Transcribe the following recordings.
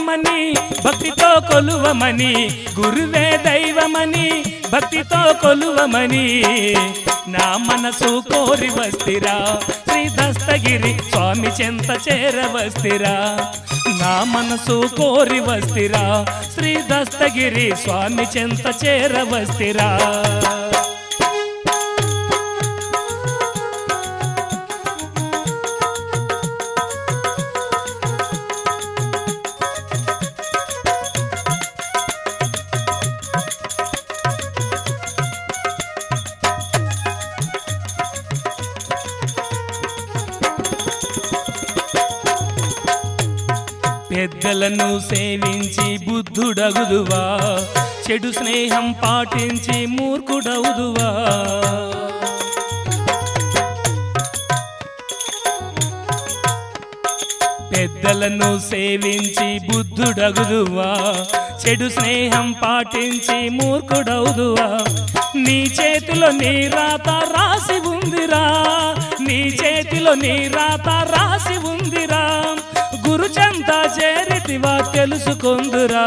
దైవమని భక్తితో కొలువమని గురువే దైవమని భక్తితో కొలువమని నా మనసు కోరి వస్తిరా శ్రీ దస్తగిరి స్వామి చెంత చేరవస్తిరా నా మనసు కోరి వస్తిరా శ్రీ దస్తగిరి స్వామి చెంత చేరవస్తిరా పెద్దలను సేవించి బుద్ధుడగుదువా చెడు స్నేహం పాటించి మూర్ఖుడవుదువా పెద్దలను సేవించి బుద్ధుడగుదువా చెడు స్నేహం పాటించి మూర్ఖుడవుదువా నీ చేతిలో నీ రాత రాసి ఉందిరా నీ చేతిలో నీ రాత రాసి ఉందిరా గురు చెంత చేరితివా తెలుసుకొందురా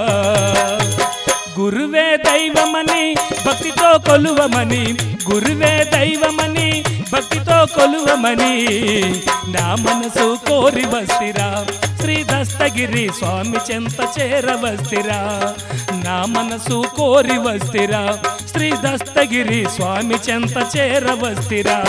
గురువే దైవమని భక్తితో కొలువమని గురువే దైవమని భక్తితో కొలువమని నా మనసు కోరి వస్తిరా శ్రీ దస్తగిరి స్వామి చెంత చేరవస్తిరా నా మనసు కోరి వస్తిరా శ్రీ దస్తగిరి స్వామి చెంత చేరవస్తిరా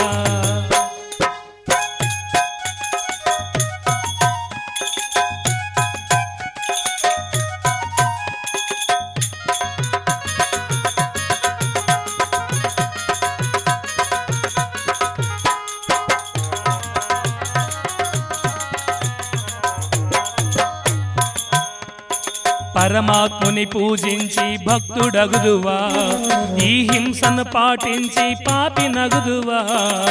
పరమాత్ముని పూజించి భక్తుడగుదువా ఈ హింసను పాటించి పాపి నగుదువా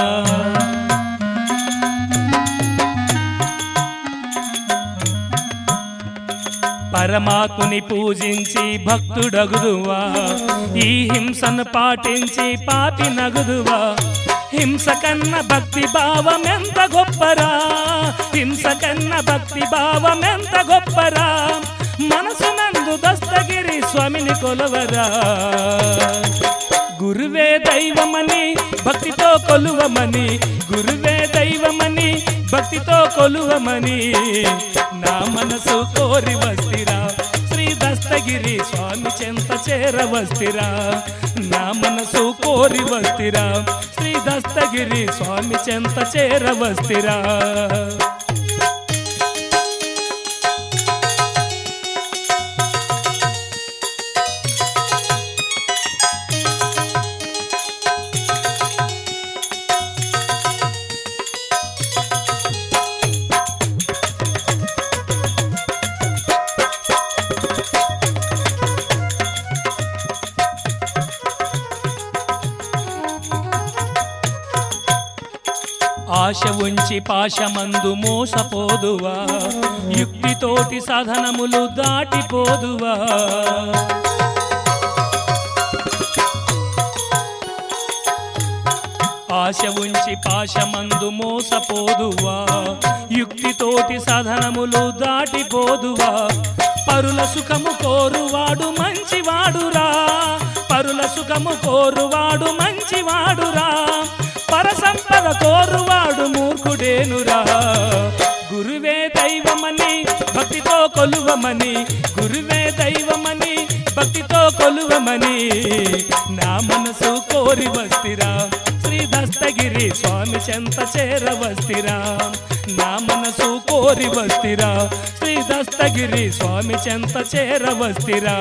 పరమాత్ముని పూజించి భక్తుడగుదువా ఈ హింసను పాటించి పాపి నగుదువా హింస కన్న భక్తి భావం ఎంత గొప్పరా హింస కన్న భక్తి భావం ఎంత గొప్పరా మనసునందు దస్తగిరి స్వామిని కొలవరా గురువే దైవమని భక్తితో కొలువమని గురువే దైవమని భక్తితో కొలువమని నా మనసు కోరి వస్తిరా శ్రీ దస్తగిరి స్వామి చెంత చేరవస్తిరా నా మనసు కోరి వస్తిరా శ్రీ దస్తగిరి స్వామి చెంత చేరవస్తిరా ఆశ ఉంచి పాశమందు మోసపోదువా యుక్తితోటి సాధనములు దాటిపోదువా ఆశ ఉంచి పాశమందు మోసపోదువా యుక్తితోటి సాధనములు దాటిపోదువా పరుల సుఖము కోరువాడు మంచివాడురా పరుల సుఖము కోరువాడు మంచివాడురా పరసంపద కోరువాడు మూర్ఖుడేనురా గురువే దైవమని భక్తితో కొలువమని గురువే దైవమని భక్తితో కొలువమని నా మనసు కోరి వస్తిరా శ్రీ దస్తగిరి స్వామి చెంత చేరవస్తిరా నా మనసు కోరి వస్తిరా శ్రీ దస్తగిరి స్వామి చెంత చేరవస్తిరా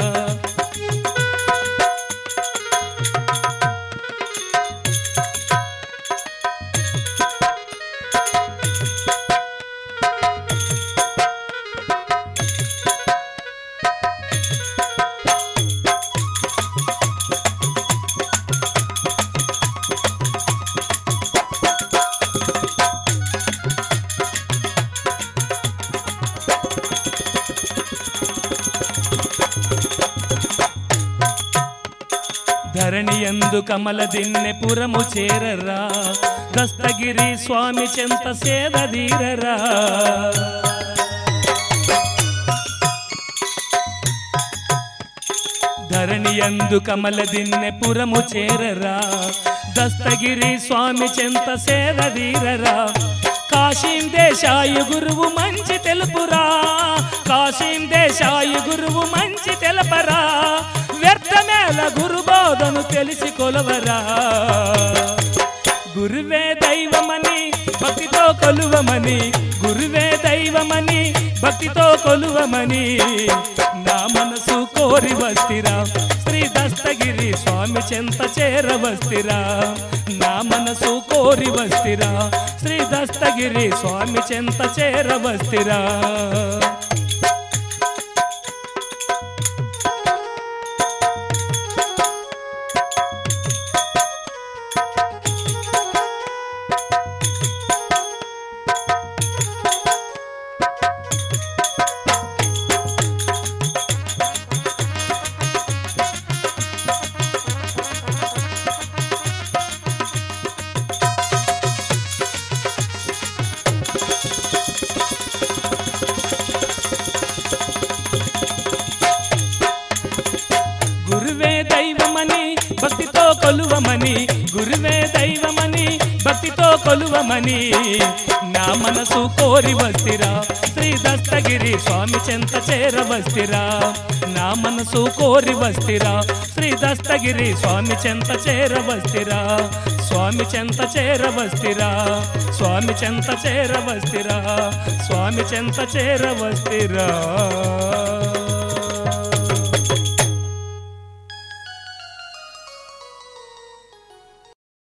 ధరణియందు కమల దిన్నె పురము చేరరా దస్తగిరి స్వామి చెంత సేదదీరరా యందు కమల దిన్నె పురము చేరరా దస్తగిరి స్వామి చెంత సేదదీరరా కాశీం దేశాయి గురువు మంచి తెలుపురా కాశీం దేశాయి గురువు మంచి తెలపరా వ్యర్థమేల గురుబోధను తెలిసి కొలవరా గురువే దైవమని భక్తితో కొలువమని గురువే దైవమని భక్తితో కొలువమని నా మనసు కోరి వస్తిరా శ్రీ దస్తగిరి స్వామి చెంత చేరవస్తిరా నా మనసు కోరి వస్తిరా శ్రీ దస్తగిరి స్వామి చెంత చేరవస్తిరా గురువే దైవమని భక్తితో కొలువమని గురువే దైవమని భక్తితో కొలువమని నా మనసు కోరి వస్తిరా శ్రీ దస్తగిరి స్వామి చెంత చేరవస్తిరా నా మనసు కోరి వస్తిరా శ్రీ దస్తగిరి స్వామి చెంత చేరవస్తిరా స్వామి చెంత చేరవస్తిరా స్వామి చెంత చేరవస్తిరా స్వామి చెంత చేరవస్తిరా